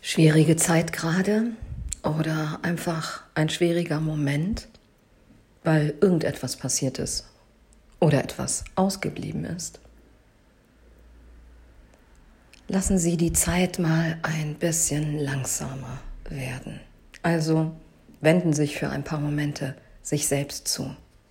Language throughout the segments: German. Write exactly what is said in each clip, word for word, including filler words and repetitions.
Schwierige Zeit gerade oder einfach ein schwieriger Moment, weil irgendetwas passiert ist oder etwas ausgeblieben ist. Lassen Sie die Zeit mal ein bisschen langsamer werden. Also wenden Sie sich für ein paar Momente sich selbst zu.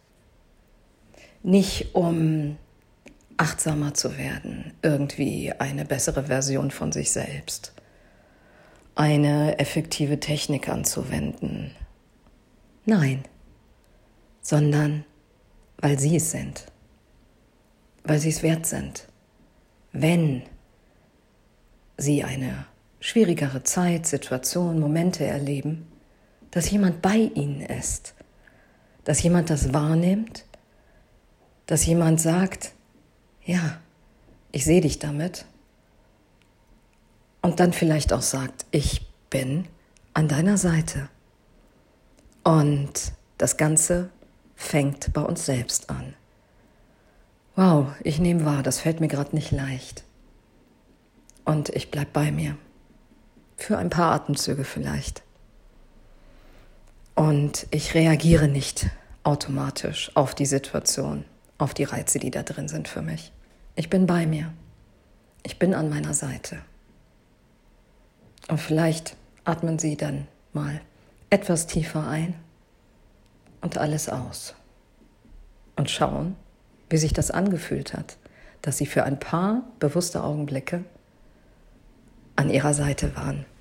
Nicht um achtsamer zu werden, irgendwie eine bessere Version von sich selbst, eine effektive Technik anzuwenden. Nein, sondern weil Sie es sind, weil Sie es wert sind. Wenn Sie eine schwierigere Zeit, Situation, Momente erleben, dass jemand bei Ihnen ist, dass jemand das wahrnimmt, dass jemand sagt, ja, ich sehe dich damit, und dann vielleicht auch sagt, ich bin an deiner Seite. Und das Ganze fängt bei uns selbst an. Wow, ich nehme wahr, das fällt mir gerade nicht leicht. Und ich bleib bei mir. Für ein paar Atemzüge vielleicht. Und ich reagiere nicht automatisch auf die Situation, auf die Reize, die da drin sind für mich. Ich bin bei mir. Ich bin an meiner Seite. Und vielleicht atmen Sie dann mal etwas tiefer ein und alles aus. Und schauen, wie sich das angefühlt hat, dass Sie für ein paar bewusste Augenblicke an Ihrer Seite waren.